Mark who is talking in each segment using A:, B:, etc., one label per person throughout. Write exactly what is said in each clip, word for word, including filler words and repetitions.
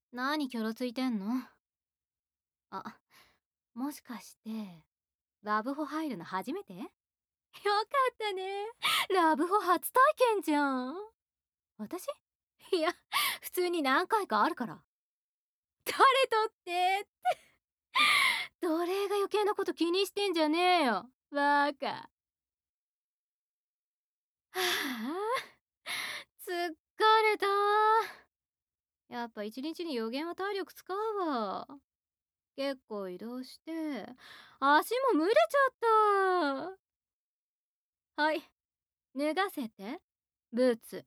A: 何キョロついてんの？あ、もしかして、ラブホ入るの初めて？よかったね。ラブホ初体験じゃん。私？いや、普通に何回かあるから。誰とってって。奴隷が余計なこと気にしてんじゃねえよ。バカ。はあ、疲れた。やっぱ一日に予言は体力使うわ。結構移動して、足も蒸れちゃった。はい、脱がせて、ブーツ。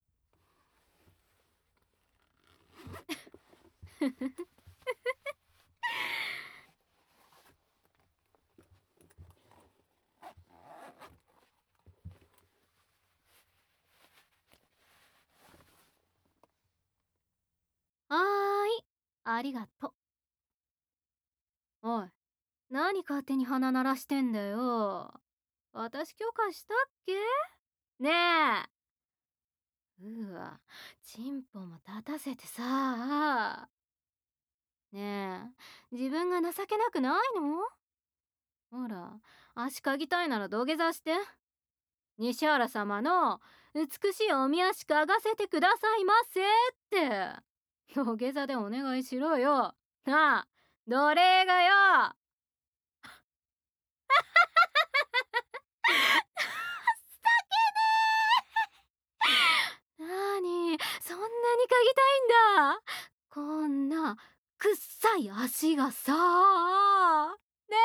A: はーい、ありがと。おい、何勝手に鼻鳴らしてんだよ。私許可したっけ？ねえ。うわ、チンポも立たせてさ。ねえ、自分が情けなくないの？ほら、足嗅ぎたいなら土下座して。西原様の美しいおみ足嗅がせてくださいませって。土下座でお願いしろよ。なあ、奴隷がよ。なに、そんなに嗅ぎたいんだ。こんなくっさい足がさ。ね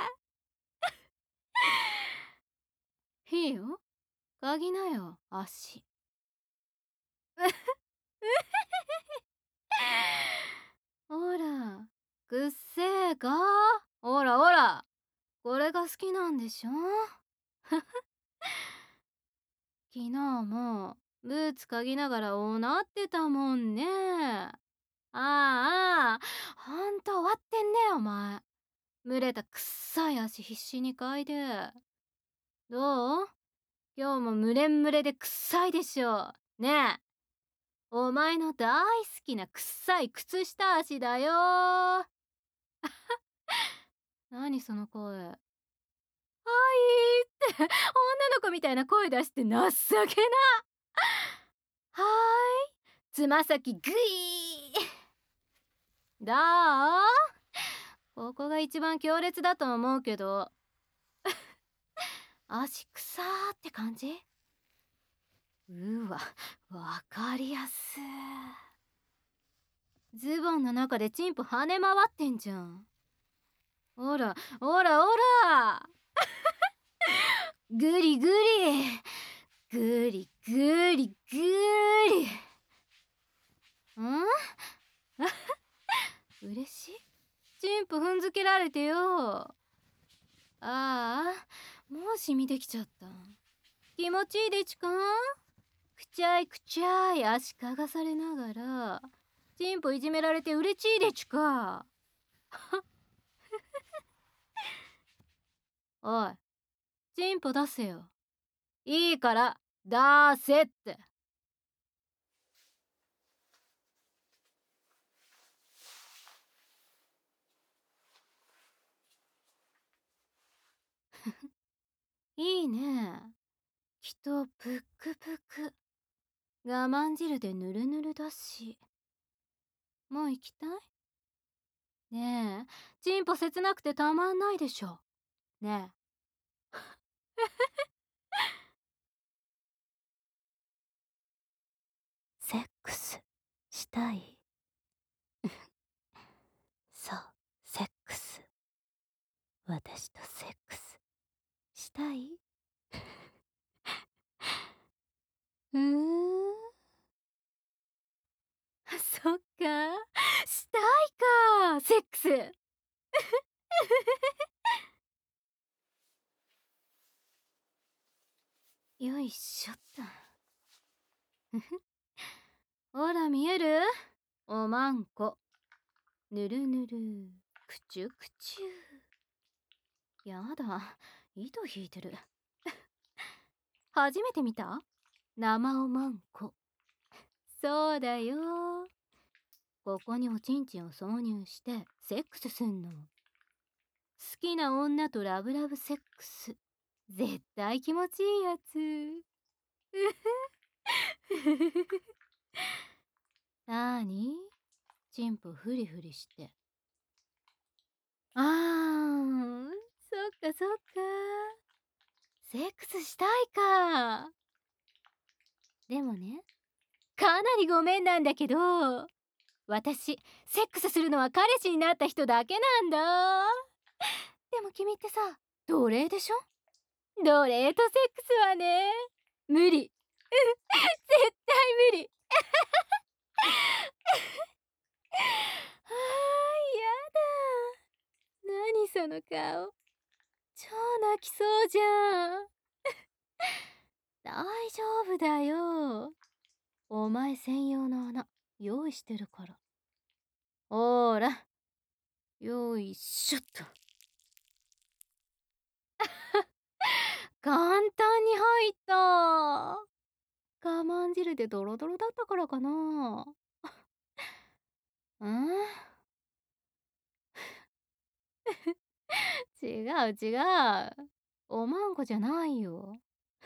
A: え。いいよ。嗅ぎなよ、足。ほら、くっせえか？ほらほら、これが好きなんでしょ？昨日もブーツ嗅ぎながらおなってたもんね。ああ、ほんと終わってんねお前。蒸れたくっさい足必死に嗅いで。どう？今日もムレンムレでくっさいでしょ。ねえ。お前の大好きなくっさい靴下足だよ。何その声。はいって女の子みたいな声出して情けな。はーい、つま先グイー。どう？ここが一番強烈だと思うけど。足くさーって感じ？うわ、わかりやす。ズボンの中でチンポ跳ね回ってんじゃん。ほらほらほら。ぐりぐりぐりぐりぐり。ん？嬉しい？チンポ踏んづけられてよ。ああ、もうシミできちゃった。気持ちいいでちか？くちゃいくちゃい足嗅がされながらチンポいじめられて嬉しいでちか？おい、チンポ出せよ。いいから出せって。いいね。きっとぷっくぷく。我慢汁でぬるぬるだし。もう行きたい？ねえ、チンポ切なくてたまんないでしょ。ねえ。セックスしたい？そう、セックス。私とセックスしたい？うーん。そっか。したいか、セックス。よいしょっと。ほら見える？おまんこ。ぬるぬる。くちゅくちゅ。やだ、糸引いてる。初めて見た？生おまんこ。そうだよ。 ここにおちんちんを挿入してセックスすんの。好きな女とラブラブセックス。絶対気持ちいいやつ。なーに？チンポフリフリして。あー、そっかそっか。セックスしたいか。でもね、かなりごめんなんだけど、私、セックスするのは彼氏になった人だけなんだ。でも君ってさ、奴隷でしょ？奴隷とセックスはね、無理。絶対無理。はあ、やだ。何その顔。超泣きそうじゃん。大丈夫だよ。お前専用の穴用意してるから。ほーら、よいしょっと。簡単に入った。我慢汁でドロドロだったからかな。ん違う違う。おまんこじゃないよ。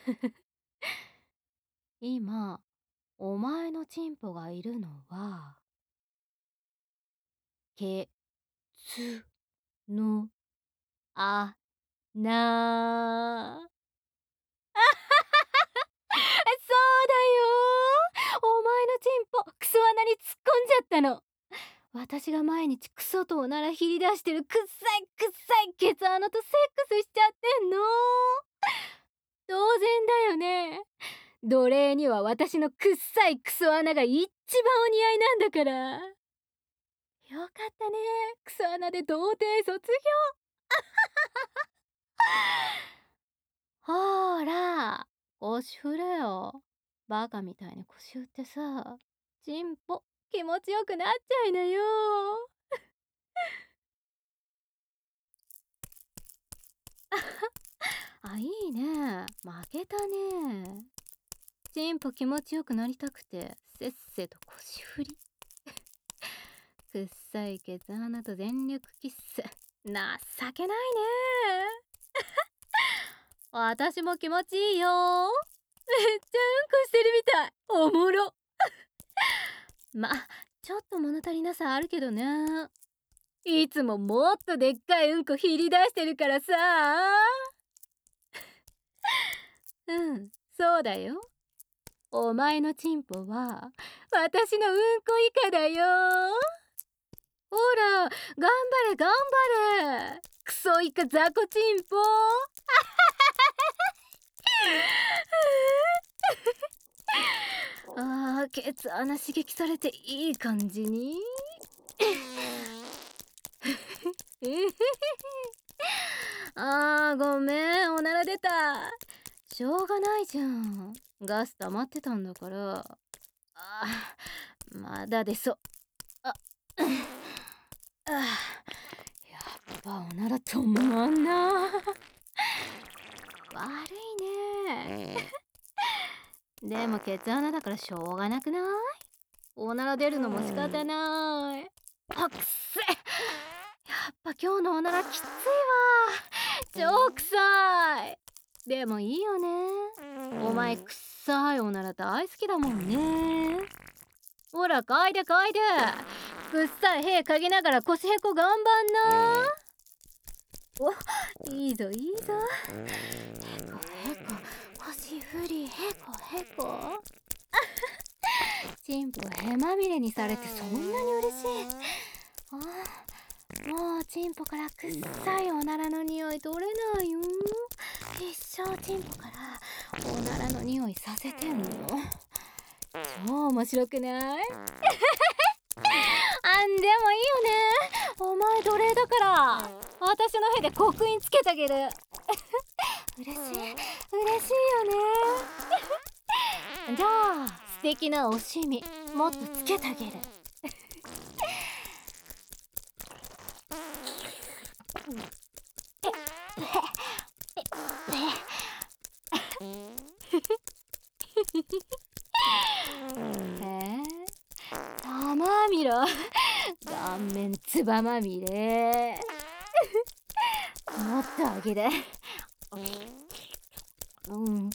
A: 今、お前のチンポがいるのは、け、つ、の、あ、な。そうだよ。お前のチンポ、クソ穴に突っ込んじゃったの。私が毎日クソとおならひり出してるくっさいくっさいケツ穴とセックスしちゃってんの。当然だよね。奴隷には私のくっさいクソ穴が一番お似合いなんだから。よかったね。クソ穴で童貞卒業。ほーら、腰振れよ。バカみたいに腰振ってさ、チンポ気持ちよくなっちゃいなよ。あ、いいね。負けたね。チンポ気持ちよくなりたくて、せっせと腰振り。くっさいケツ穴と全力キッス。情けないね。私も気持ちいいよ。めっちゃうんこしてるみたい。おもろ。ま、ちょっと物足りなさあるけどね。いつももっとでっかいうんこひり出してるからさ。うん、そうだよ。お前のチンポは私のうんこ以下だよ。ほら、頑張れ頑張れ。クソイカザコチンポ。あー、ケツ穴刺激されていい感じに。あー、ごめん、おなら出た。しょうがないじゃん。ガス溜まってたんだから。あー、まだ出そう。あ、あ、やっぱおなら止まんな。悪いね。でもケツ穴だからしょうがなくない？おなら出るのも仕方ない。あっくせ。やっぱ今日のおならきついわ。超臭い。でもいいよね。お前くっさいおなら大好きだもんね。ほら嗅いで嗅いで。くっさい屁嗅ぎながら腰へこ頑張んな。お、いいぞいいぞ。へこへこ腰振りへこへこ。チンポへまみれにされてそんなに嬉しい。あ、もうチンポからくっさいおならの匂い取れないよ。一生チンポからおならの匂いさせてんの。超面白くない？あんでもいいよね。お前奴隷だから私の屁で刻印つけてあげる。嬉しい嬉しいよね。じゃあ素敵なおしみもっとつけてあげる。へえ、たまみろ。 顔面つばまみれ。もっとあげる。うん。く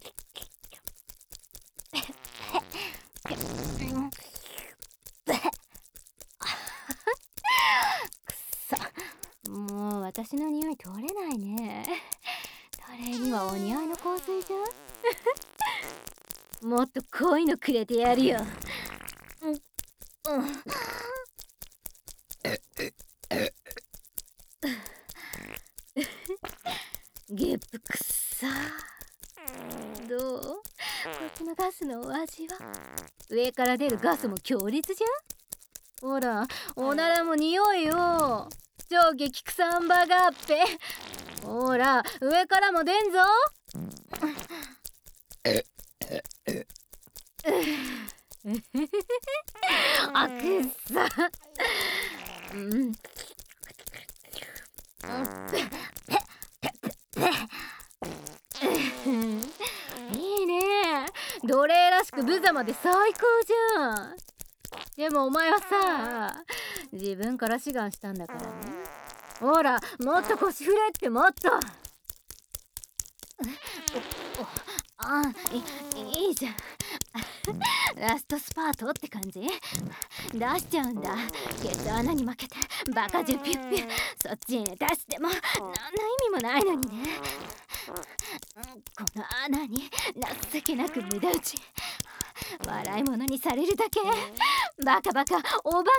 A: そ、もう私の匂い取れないね。誰にはお似合いの香水じゃん。もっと濃いのくれてやるよ。うん、うん。ゲップくっさー。どう？こっちのガスのお味は？上から出るガスも強烈じゃん。ほら、おならも匂いよ。超激臭ハンバーガーっぺ。ほら、上からも出んぞ。あ、くっさ。うん。いいね。奴隷らしく無様で最高じゃん。でもお前はさ、自分から志願したんだからね。ほら、もっと腰振れってもっと。ああ、いいいじゃん。ラストスパートって感じ？出しちゃうんだ。ケツ穴に負けてバカ中ピュッピュ。そっちに出しても何の意味もないのにね。この穴に情けなく無駄打ち。笑い物にされるだけ。バカバカおバ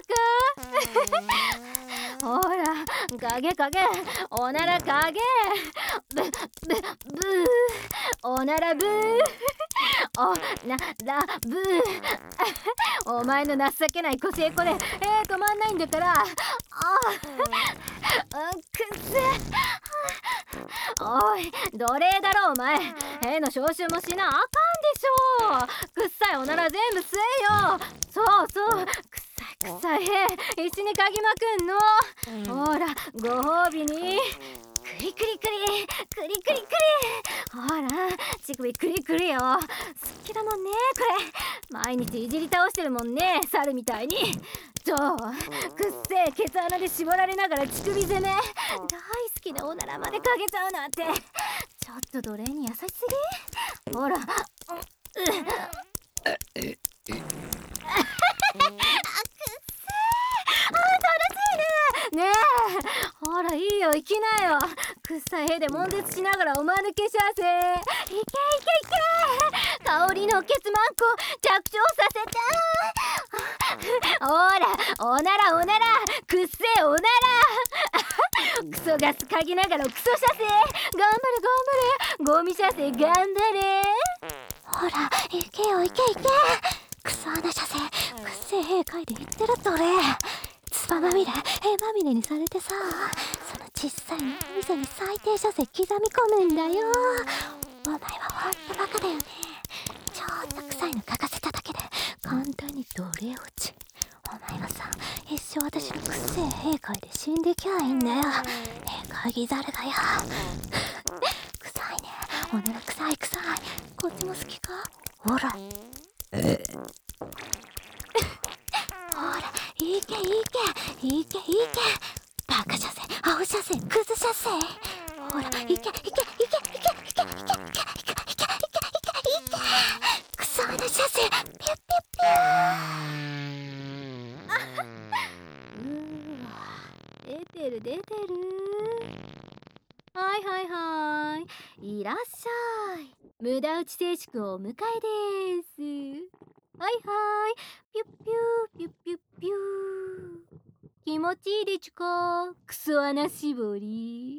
A: カ。ほら、影影おなら影。ブブブーおならブーおならブー。お前の情けない腰へこで、えー、止まんないんだから。ああ、くっせ。おい、奴隷だろお前。兵の招集もしなあかんでしょ。くっさいおなら全部吸えよ。そうそう、くっさいくっさい兵一緒に嗅ぎまくんの。ほら、ご褒美にクリクリクリクリクリクリ。ほら、乳首クリクリよ。好きだもんねこれ。毎日いじり倒してるもんね、猿みたいに。ちょ、くっせえケツ穴で絞られながら乳首攻め。大好きなおならまでかけちゃうなんて。ちょっと奴隷に優しすぎ。ほら、うっねえ、ほらいいよ行きなよ。くっさい屁で悶絶しながらおまぬけしゃせ。いけいけいけ。香りのケツマンコ着床させて。ほらおならおならくっせえおなら。クソガス嗅ぎながらクソ射精。頑張れ頑張れゴミ射精頑張れ。
B: ほら行けよ行け行け。クソ穴射精くっせえ兵会で言ってるって俺。つばまみれ、へまみれにされてさ、その小さい脳みそに最低射精刻み込むんだよ。お前はほんとバカだよね。ちょっと臭いの嗅がせただけで簡単に奴隷落ち。お前はさ、一生私のくっせえ兵会で死んできゃいいんだよ。兵会ギザルだよ。臭いね、おなら臭い臭い。こっちも好きか？ほらほら、いけいけいけいけ。バカ射精、青射精、クズ射精。ほら、いけいけいけいけいけいけいけいけいけいけいけいけいけ。クソ穴射精、ピュッピュッピュ
A: ー。うわ、出てる出てる。はいはいはい、いらっしゃい。無駄打ち静粛をお迎えです。はいはい、ピュッピューピュッピュッピュー。気持ちいいでちゅか、クソ穴絞り。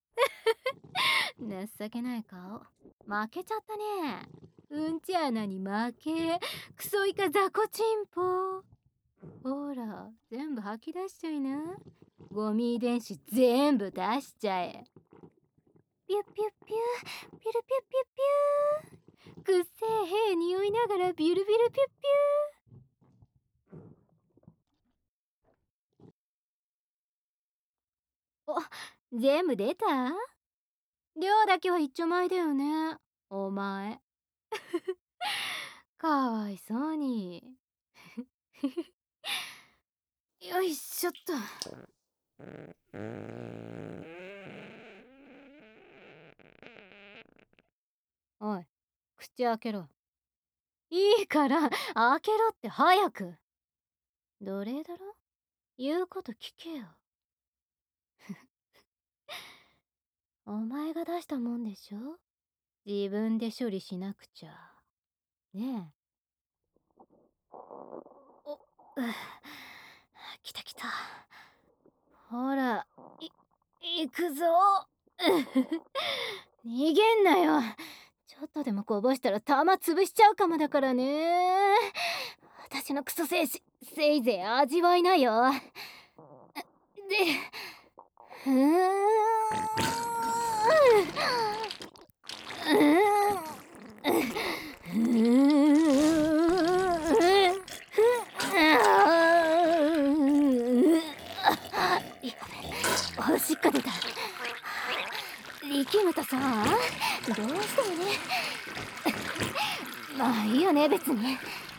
A: 情けない顔。負けちゃったね。うんち穴に負け。クソイカ雑魚チンポ。ほら、全部吐き出しちゃいな。ゴミ遺伝子全部出しちゃえ。ピュッピュッピュー、ピュルピュッピュッピュー。くっせえ屁匂いながらビュルビュルピュッピュー。お、全部出た？量だけは一丁前だよね、お前。かわいそうに。よいしょっと。おい、口開けろ。いいから開けろって早く。奴隷だろ、言うこと聞けよ。お前が出したもんでしょ、自分で処理しなくちゃねえ。おっ、来た来た。ほら、い行くぞ。逃げんなよ。ちょっとでもこぼしたら玉潰しちゃうかもだからね。私のクソ精子せいぜい味わいなよ。で、うーん、おしっこ出た。力むとさ、どうしてもね。まあいいよね、別に。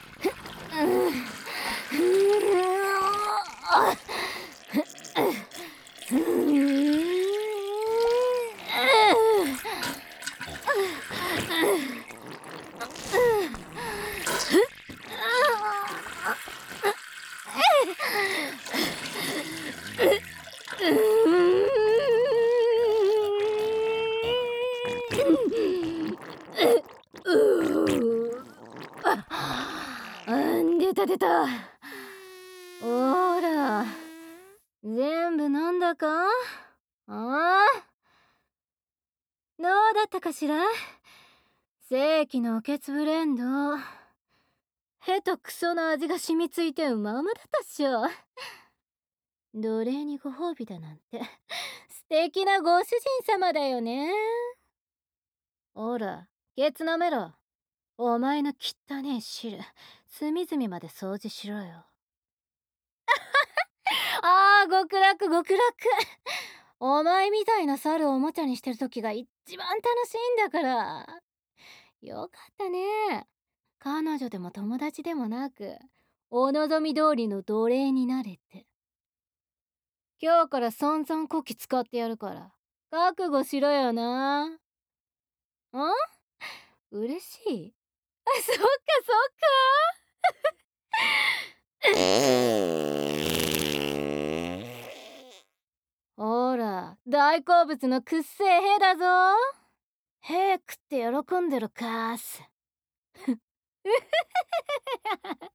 A: 出た出た。ほら、全部飲んだか？ああ、どうだったかしら？正規のおけつブレンド。へとクソの味が染みついてうまうまだったっしょ。奴隷にご褒美だなんて素敵なご主人様だよね。ほら、ケツ舐めろ。お前の汚ねえ汁、隅々まで掃除しろよ。ああ、極楽極楽。お前みたいな猿をおもちゃにしてる時が一番楽しいんだから。よかったね。彼女でも友達でもなく、お望み通りの奴隷になれて。今日から散々こき使ってやるから、覚悟しろよな。ん？嬉しい？あ、そっかそっか。ほら、大好物のくっせえへだぞ。へ食って喜んでるかーす。